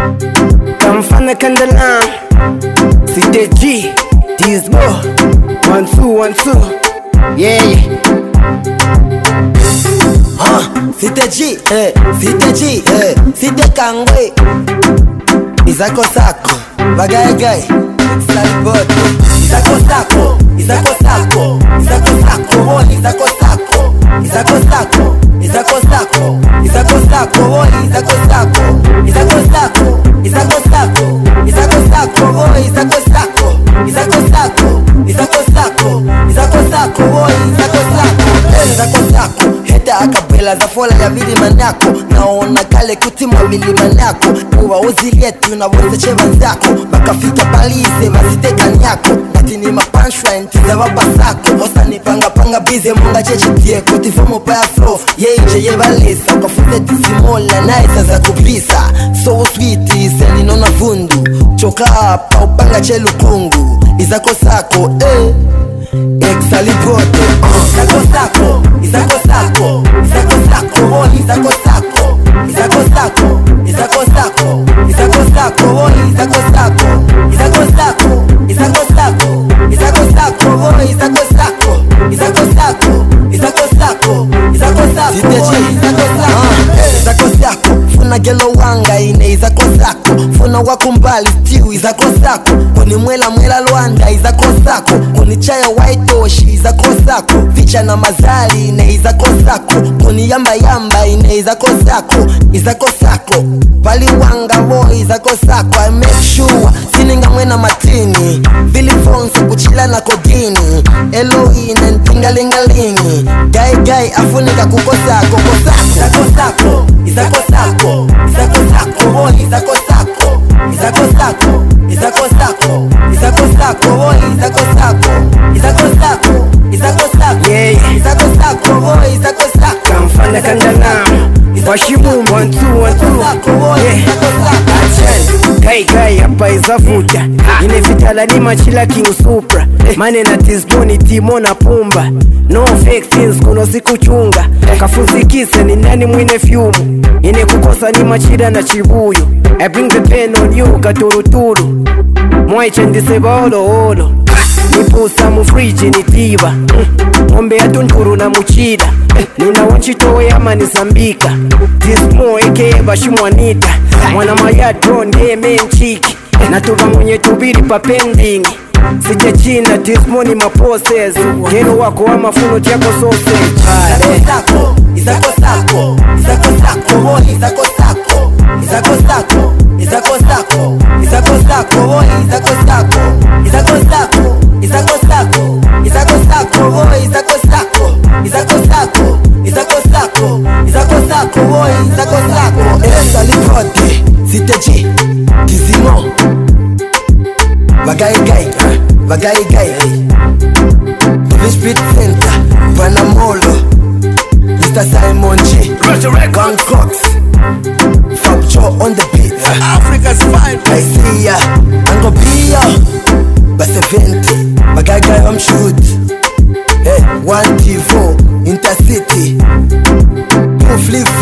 Kamfana Kandalam CDG Dizbo 1 2 1 2 yeah. CDG CDG Cité Kangwe Izako Sako Bagay Salibot Izako Sako Izako Sako Izako Sako Izako Sako Izako Sako Izako Sako Izako Sako Izako Sako Izako Sako Izako Sako Izako Sako Izako Sako Izako Sako Izako Sako Izako Sako Izako Sako Izako Sako Heta akapela za fola ya vilima nako naona kale kutima vilima nako uwa uzilietu na wote cheva zako bakafika balize maziteka nyako natini mapunchline tiza wapa sako osa nipanga bize munga cheche tieko tifomo pa ya flow yeje yebalesa ukafuze tisimola na isa za kupisa so sweet iseni nona vundu choka hapa upanga chelu kungu izako sako Exalibote Izako Sako Izako Sako Izako Sako Izako Sako Izako Sako Izako Sako Izako Sako Izako Sako Izako Sako Izako Sako Izako Sako Izako Sako Izako Sako Izako Sako Izako Sako Izako Sako Izako Sako Funa gelo wanga ine Izako Sako Funa wakumbali stiu Izako Sako Kuni mwela Luanda Izako Sako Kuni chaya white oshi Izako Sako Vicha na mazali ine Izako Sako Kuni yamba ine Izako Sako Izako Sako Pali wanga boy Izako Sako I make sure Sininga mwena matini Billy Fonso kuchila na kodini Elohine ntingalingalingi Gai afunika kukosako Izako Sako Izako Sako Izako Sako Izako Sako Izako Sako Izako Sako Izako Sako Izako Sako Izako Sako Izako Sako yeah. Izako Sako Izako Sako Kamfana Kandalam Washimu 1 2 1 2 yeah. Gai hapa izavuta Inevitala ni machila King Supra Mane na Tizboni Timo na Pumba No fake things kuno sikuchunga Kafuzikise ni nani mwine fyumu Ine kukosa ni machida na chibuyu I bring the pen on you katuruturu Mwaiche ndiseba olo Nipusa mufriji nitiba Ngombe ya tunturu na muchida Nina wanchitowe ama nisambika Dismo eke bashimwanita Mwana mayadro ndiye menchiki Natuva mwenye tubiri pa pending Sije china Dismo ni maposes Geno wako wa mafuno chako sausage Izako Sako Izako Sako Izako Sako Izako Sako Izako Sako Izako Sako Izako Sako Izako Sako Izako Sako Izako Sako Izako Sako Izako Sako Izako Sako Izako Sako Izako Sako Izako Sako Exalibote CDG Dizimo Bagay Village Center Panamolo Mr. Simon G Gang Cox Fabjo on the beat Africa's fine I see ya Angobia Baseventi Bagay I'm shoot Hey 1 T4 Intercity Flip